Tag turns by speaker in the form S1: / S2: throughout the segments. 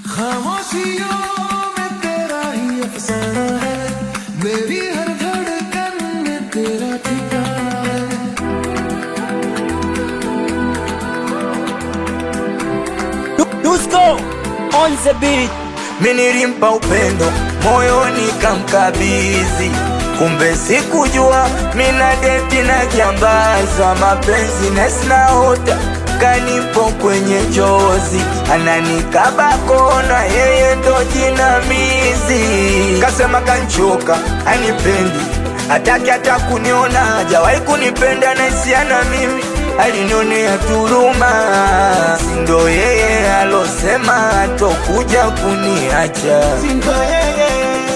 S1: खामोशियों में तेरा ही अफसाना है, मेरी हर धड़कन में तेरा ठिकाना है।
S2: Dusko on the beat. Minilimpa upendo moyoni kamkabizi, kumbe sikujua mina deti na jambaza mapenzi nesnaota kanipo kwenye chozi, ananikaba kona yeye ndo jinamizi. Kasema kanchoka anipendi, hataki hata kuniona, hajawahi kunipenda na isiana mimi, alinionea turuma. Sindo yeye alosema atokuja kuniacha, sindo yeye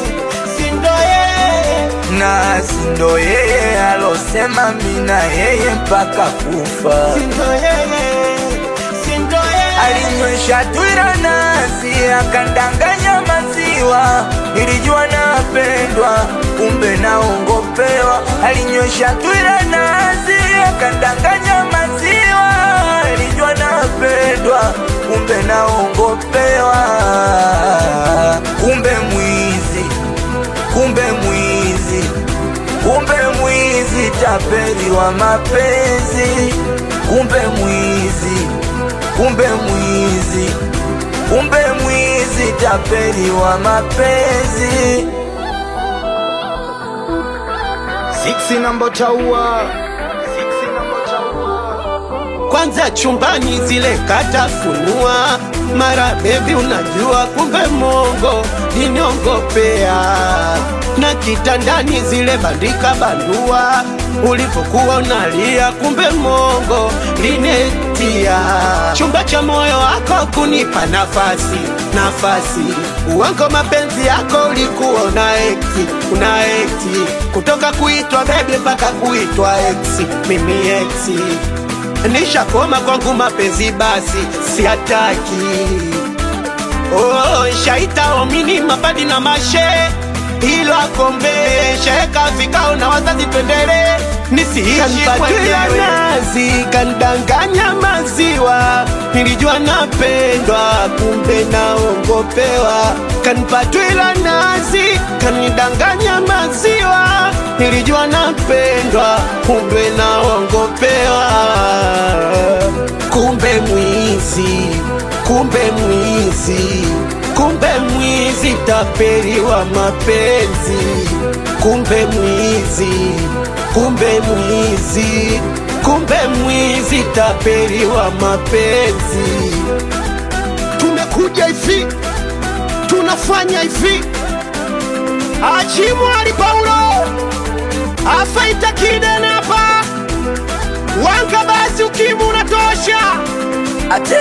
S2: na sindo yeye alosema mina yeye mpaka kufa, sindo yeye alinywesha twira nasi akandanganya maziwa, nilijua napendwa kumbe naongopewa. Alinywesha twira nasi akandanganya maziwa, nilijua napendwa kumbe naongopewa. Kumbe mwizi, kumbe mwizi, kumbe mwizi, tapeli wa mapenzi. Kumbe mwizi, kumbe mwizi, kumbe mwizi, tapeli wa mapenzi.
S3: Siksi namba chaua, kwanza chumbani zile katafunua, mara baby unajua kumbe mongo niniongopea, na kitandani zile bandika bandua, ulipokuwa unalia kumbe mongo linetia. Chumba cha moyo wako kunipa nafasi, uwango mapenzi yako ulikuwa una ekti, kutoka kuitwa baby mpaka kuitwa exi, mimi exi. Nishakoma kwangu mapenzi basi siataki. Shaita omini mapadi na mashe, ilo akombe sheka vikao na wazazi twendele, nisiishi kwenyewe. Nazi kandanganya maziwa, nilijua napendwa kumbe naongopewa. Kanipatwila nazi kanidanganya maziwa, nilijua napendwa kumbe naongopewa. Kumbe mwizi, kumbe mwizi, kumbe mwizi, tapeli wa mapenzi. Kumbe mwizi, kumbe mwizi, kumbe mwizi, tapeli wa mapenzi. Tumekuja hivi, tunafanya hivi. Achimwali Paulo afaita kidene hapa, wanka basi ukimu unatosha.
S2: Ate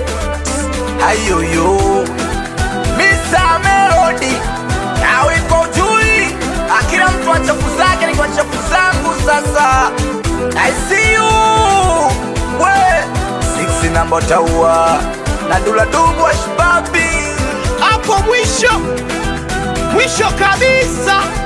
S2: ayoyo Mr. Melody, na wiko jui, akila mtu achafu zake ni kwa chafu zangu sasa. I see you we Siksi namba taua na Dula Dubu Ashbabi.
S3: Hapo mwisho kabisa.